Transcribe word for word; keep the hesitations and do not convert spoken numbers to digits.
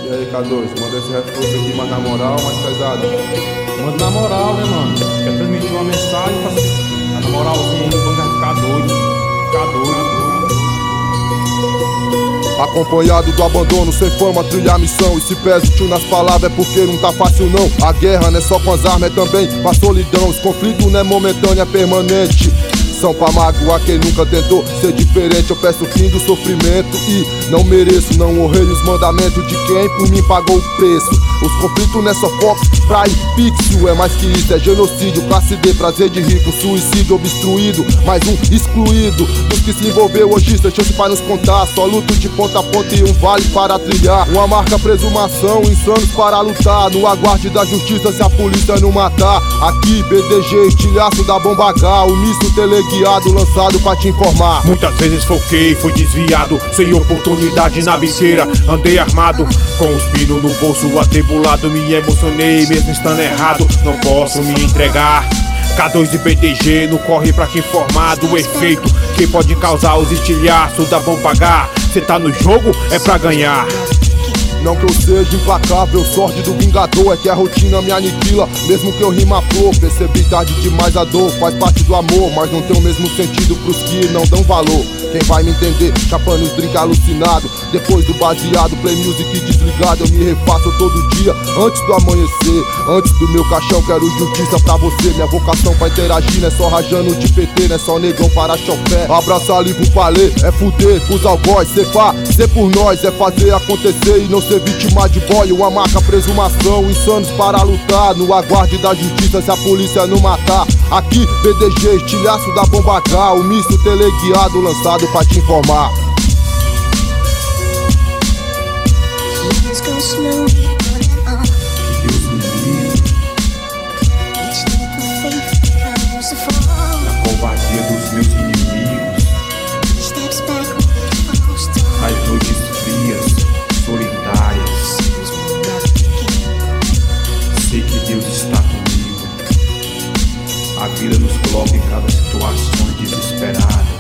E aí, K dois, manda esse reforço aqui, mas na moral, mais pesado. Manda na moral, né, mano? Quer transmitir uma mensagem pra você. Na moralzinha, quando vai ficar doido. Ficar doido. Acompanhado do abandono, sem fama, trilhar a missão. E se pesa o tio nas palavras é porque não tá fácil não. A guerra não é só com as armas, é também pra solidão. Os conflitos não é momentâneo, é permanente. São pra magoar quem nunca tentou ser diferente. Eu peço o fim do sofrimento e não mereço. Não honrei os mandamentos de quem por mim pagou o preço. Os conflitos não é só foco pra impixo, é mais que isso, é genocídio, classe D, prazer de rico, suicídio obstruído, mais um excluído. Dos que se envolveu hoje, sem chance pra nos contar. Só luto de ponta a ponta e um vale para trilhar. Uma marca presumação, insanos para lutar. No aguarde da justiça se a polícia não matar. Aqui B D G, estilhaço da bomba H. O misto teleguiado lançado pra te informar. Muitas vezes foquei, fui desviado, sem oportunidade na biqueira. Andei armado, com os pinos no bolso atribulado. Me emocionei mesmo estando errado, não posso me entregar. K dois e B D G no corre pra te informar do efeito que pode causar os estilhaços da bomba H. Cê tá no jogo, é pra ganhar. Não que eu seja implacável, sorte do vingador. É que a rotina me aniquila, mesmo que eu rima flor. Percebi tarde demais a dor, faz parte do amor, mas não tem o mesmo sentido pros que não dão valor. Quem vai me entender, chapando os drink alucinado. Depois do baseado, play music desligado. Eu me refaço todo dia, antes do amanhecer. Antes do meu caixão, quero justiça pra você. Minha vocação pra interagir, não é só rajando de P T, não é só negão para chofé. Abraçar livro palê, é fuder pros algoz. Ser pá, ser por nós, é fazer acontecer e não ser vítima de boy. Uma marca presumação, insanos para lutar. No aguarde da justiça se a polícia não matar. Aqui, B D G, estilhaço da bomba H. O misto teleguiado lançado pra te informar. Que Deus me livre da covardia dos meus inimigos, nas noites frias, solitárias. Sei que Deus está comigo. A vida nos coloca em cada situação desesperada.